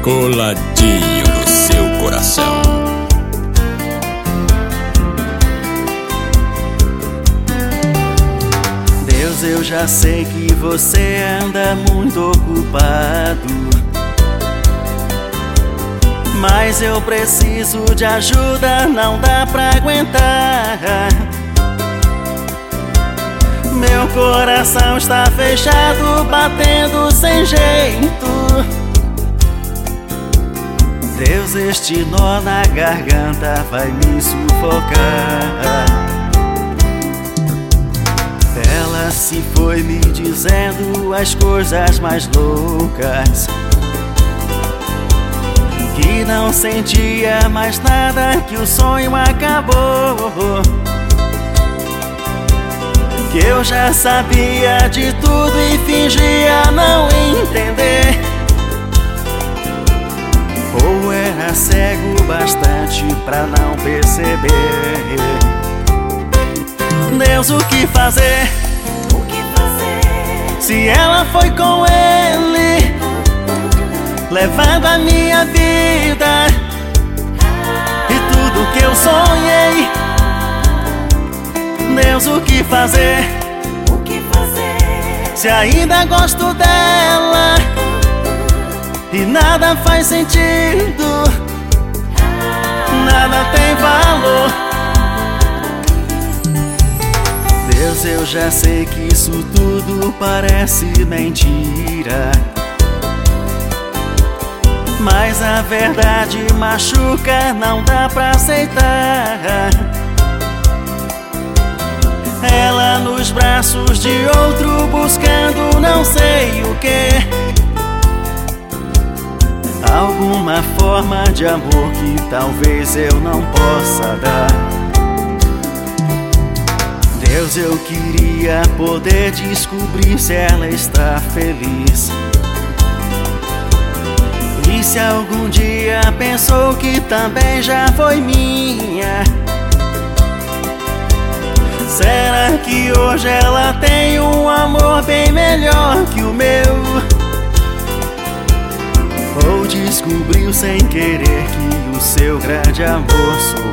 coladinho no seu coração. Deus, eu já sei que você anda muito ocupado, mas eu preciso de ajuda, não dá pra aguentar. Meu coração está fechado, batendo sem jeito. Deus, este nó na garganta vai me sufocar. Ela se foi me dizendo as coisas mais loucas, que não sentia mais nada, que o sonho acabou, que eu já sabia de tudo e fingia não entender. Ou era cego bastante pra não perceber. Deus, o que fazer? O que fazer? Se ela foi com ele, levando a minha vida e tudo que eu sonhei. Deus, o que fazer? O que fazer? Se ainda gosto dela e nada faz sentido, nada tem valor. Deus, eu já sei que isso tudo parece mentira, mas a verdade machuca, não dá pra aceitar. Ela nos braços de outro, buscando não sei o que, alguma forma de amor que talvez eu não possa dar. Deus, eu queria poder descobrir se ela está feliz, e se algum dia pensou que também já foi minha. Será que hoje ela tem um amor bem melhor que o meu? Ou descobriu sem querer que o seu grande amor sou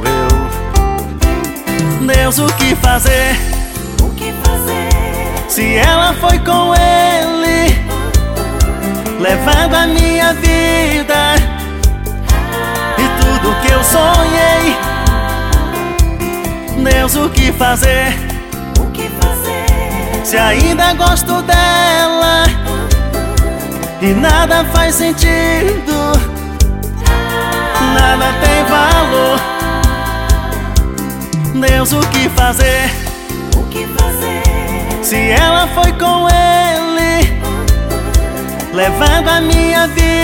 eu? Deus, o que fazer? O que fazer? Se ela foi com ele, levando a minha vida e tudo que eu sonhei. Deus, o que fazer? O que fazer? Se ainda gosto dela e nada faz sentido, nada tem valor. Deus, o que fazer? O que fazer? Se ela foi com ele, levando a minha vida